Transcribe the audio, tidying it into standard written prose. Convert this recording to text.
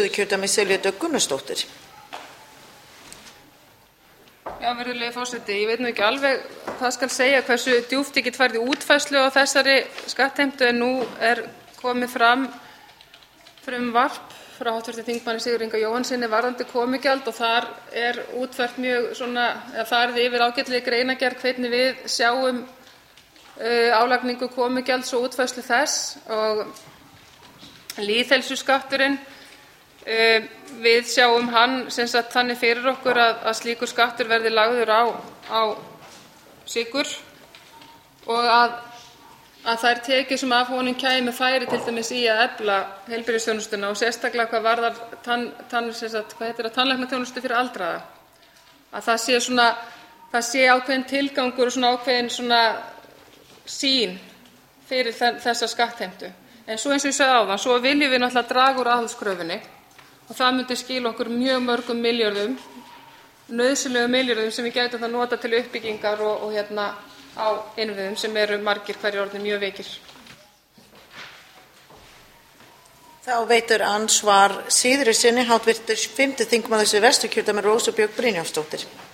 Suðurkjördæmi Silja Dögg Gunnarsdóttir. Já, virðulegi forseti, ég veit nú ekki alveg hvað skal segja hversu djúpt ég get farið í útfærslu á þessari skattheimtu en nú komið fram frumvarp frá hv. þingmanni Sigurði Inga Jóhannssyni varðandi komugjald og þar útfært mjög farið yfir ágætlega greinargerð hvernig við sjáum álagningu komugjalds og útfærslu þess og lýðheilsuskatturinn. Við sjáum hann sem sagt þannig fyrir okkur að slíkur skattur verði lagður á sykur og að þær tekjur sem af honum kæmu færi til dæmis í að efla heilbrigðisþjónustuna og sérstaklega hvað varðar tannlæknaþjónustu fyrir aldraða. Að það sé ákveðinn tilgangur og ákveðin sýn fyrir þessa skattheimtu. En svo eins og ég sagði áðan, svo viljum við náttúrulega draga úr aðhaldskröfunni og það myndi skila okkur mjög mörgum milljörðum, nauðsynlegum milljörðum sem við gætum það nota til uppbyggingar og á innviðum sem eru margir hverjir orðnir mjög veikir. Þá veitir andsvar Sigríður Sinni, hv. 5. þingmaður Suðvesturkjördæmis Rósa Björk Brynjólfsdóttir.